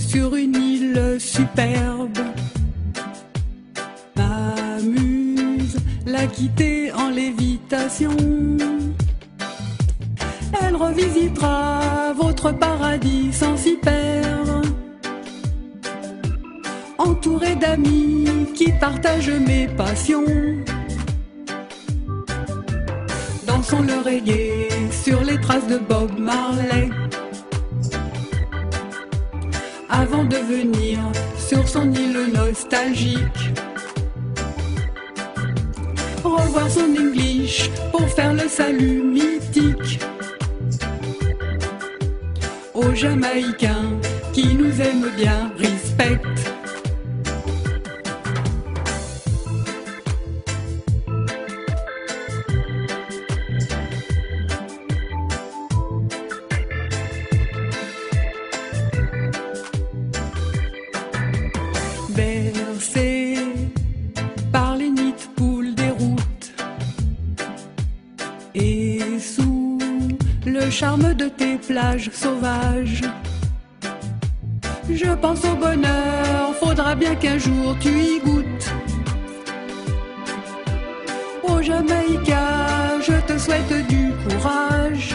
sur une île superbe. M'amuse la quitter en lévitation. Elle revisitera votre paradis sans s'y perdre. Entourée d'amis qui partagent mes passions. Dansons le reggae sur les traces de Bob Marley. Avant de venir sur son île nostalgique. Revoir son English pour faire le salut mythique. Aux Jamaïcains qui nous aiment bien, respectent. Bercé par les nids de poules des routes et sous le charme de tes plages sauvages, je pense au bonheur, faudra bien qu'un jour tu y goûtes. Ô Jamaïca, je te souhaite du courage.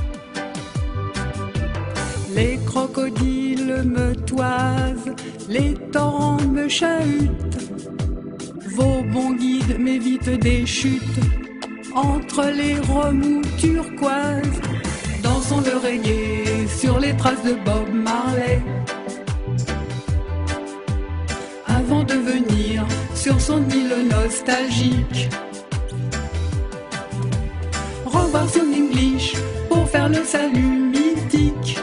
Les crocodiles me toisent, les torrents me chahutent. Vos bons guides m'évitent des chutes entre les remous turquoises. Dansons le reggae sur les traces de Bob Marley. Avant de venir sur son île nostalgique. Revoir son English pour faire le salut mythique.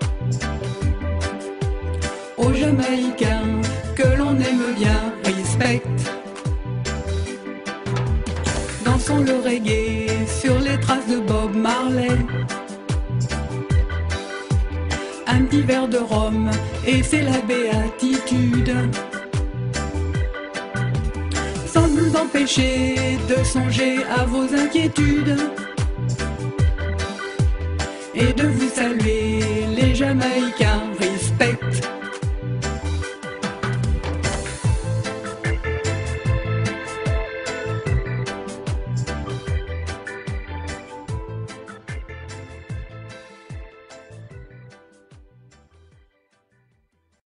Aux Jamaïcains que l'on aime bien, respecte. Dansons le reggae sur les traces de Bob Marley. Un petit verre de rhum et c'est la béatitude. Sans nous empêcher de songer à vos inquiétudes. Et de vous saluer les Jamaïcains.